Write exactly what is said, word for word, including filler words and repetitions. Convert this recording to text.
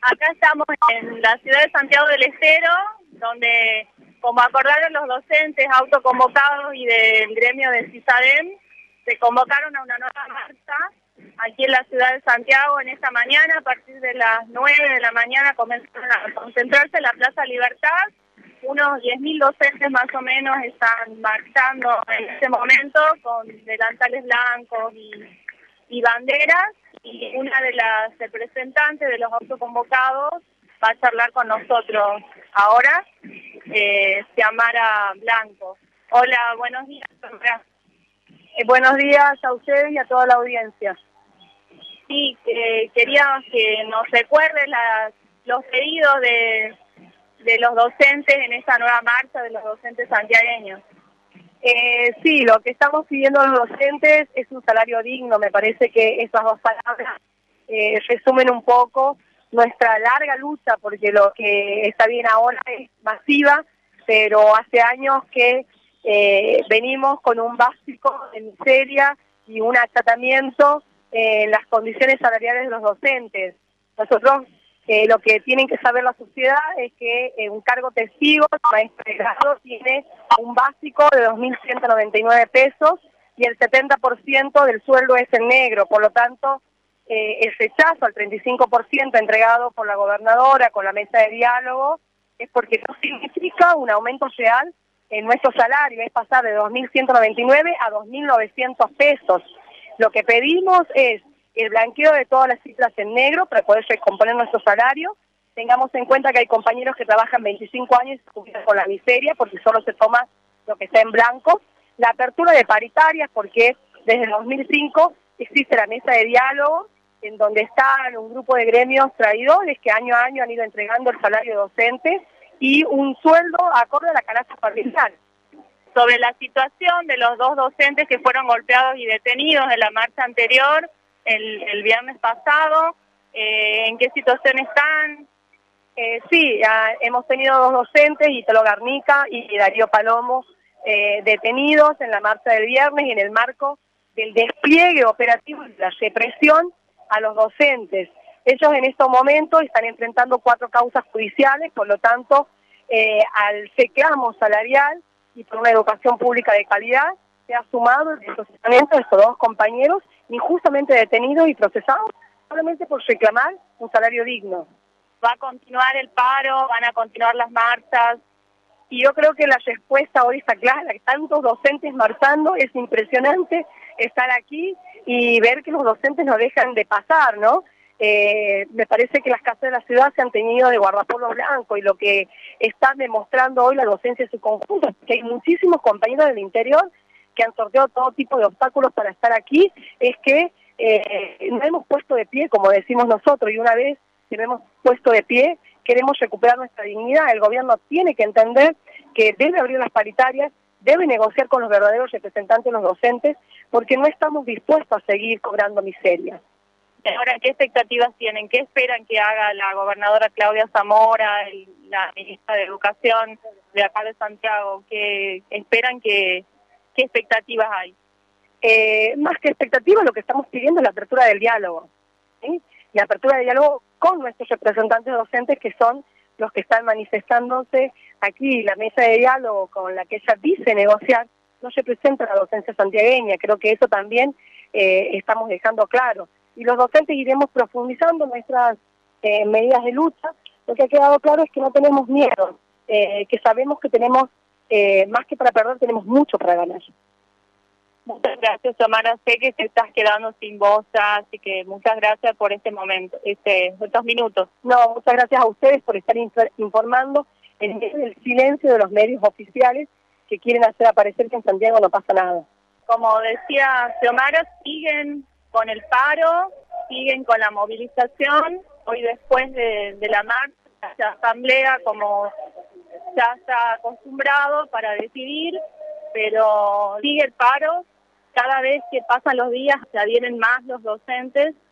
Acá estamos en la ciudad de Santiago del Estero, donde, como acordaron los docentes autoconvocados y del gremio de CISADEM, se convocaron a una nueva marcha aquí en la ciudad de Santiago en esta mañana. A partir de las nueve de la mañana comenzaron a concentrarse en la Plaza Libertad. Unos diez mil docentes más o menos están marchando en este momento con delantales blancos y, y banderas. Y una de las representantes de los autoconvocados va a charlar con nosotros ahora, eh, Xiomara Blanco. Hola, buenos días, Xiomara. Eh, buenos días a ustedes y a toda la audiencia. Sí, eh, queríamos que nos recuerde las, los pedidos de, de los docentes en esta nueva marcha de los docentes santiagueños. Eh, sí, lo que estamos pidiendo a los docentes es un salario digno. Me parece que esas dos palabras eh, resumen un poco nuestra larga lucha, porque lo que está bien ahora es masiva, pero hace años que eh, venimos con un básico de miseria y un acatamiento en las condiciones salariales de los docentes. Nosotros eh, lo que tienen que saber la sociedad es que eh, un cargo testigo, maestro de grado, tiene un básico de dos mil ciento noventa y nueve pesos y el setenta por ciento del sueldo es en negro. Por lo tanto, eh, el rechazo al treinta y cinco por ciento entregado por la gobernadora con la mesa de diálogo es porque no significa un aumento real en nuestro salario, es pasar de dos mil ciento noventa y nueve a dos mil novecientos pesos. Lo que pedimos es el blanqueo de todas las cifras en negro para poder recomponer nuestro salario. Tengamos en cuenta que hay compañeros que trabajan veinticinco años y se jubilan con la miseria porque solo se toma lo que está en blanco. La apertura de paritarias, porque desde el dos mil cinco existe la mesa de diálogo en donde están un grupo de gremios traidores que año a año han ido entregando el salario docente y un sueldo acorde a la canasta familiar. Sobre la situación de los dos docentes que fueron golpeados y detenidos en la marcha anterior, el, el viernes pasado, eh, ¿en qué situación están? Eh, sí, ya hemos tenido dos docentes, Italo Garnica y Darío Palomo, eh, detenidos en la marcha del viernes y en el marco del despliegue operativo y la represión a los docentes. Ellos en estos momentos están enfrentando cuatro causas judiciales, por lo tanto, eh, al reclamo salarial y por una educación pública de calidad, se ha sumado el procesamiento de estos dos compañeros injustamente detenidos y procesados solamente por reclamar un salario digno. ¿Va a continuar el paro? ¿Van a continuar las marchas? Y yo creo que la respuesta hoy está clara, que tantos docentes marchando, es impresionante estar aquí y ver que los docentes no dejan de pasar, ¿no? Eh, me parece que las casas de la ciudad se han tenido de guardapolvo blanco y lo que está demostrando hoy la docencia en su conjunto, que hay muchísimos compañeros del interior que han sorteado todo tipo de obstáculos para estar aquí, es que eh, no hemos puesto de pie, como decimos nosotros, y una vez que no hemos puesto de pie, queremos recuperar nuestra dignidad. El gobierno tiene que entender que debe abrir las paritarias, debe negociar con los verdaderos representantes de los docentes, porque no estamos dispuestos a seguir cobrando miseria. Ahora, ¿qué expectativas tienen? ¿Qué esperan que haga la gobernadora Claudia Zamora, el, la ministra de Educación de acá de Santiago? ¿Qué esperan que, qué expectativas hay? Eh, más que expectativas, lo que estamos pidiendo es la apertura del diálogo, ¿sí? La apertura del diálogo con nuestros representantes docentes, que son los que están manifestándose aquí. La mesa de diálogo con la que ella dice negociar no representa a la docencia santiagueña. Creo que eso también eh, estamos dejando claro. Y los docentes iremos profundizando nuestras eh, medidas de lucha. Lo que ha quedado claro es que no tenemos miedo, eh, que sabemos que tenemos, eh, más que para perder, tenemos mucho para ganar. Muchas gracias, Xiomara. Sé que te estás quedando sin voz, así que muchas gracias por este momento, este, estos minutos. No, muchas gracias a ustedes por estar informando en medio del silencio de los medios oficiales que quieren hacer aparecer que en Santiago no pasa nada. Como decía Xiomara, siguen con el paro, siguen con la movilización. Hoy, después de, de la marcha, la asamblea, como ya está acostumbrado, para decidir, pero sigue el paro. Cada vez que pasan los días se adhieren más los docentes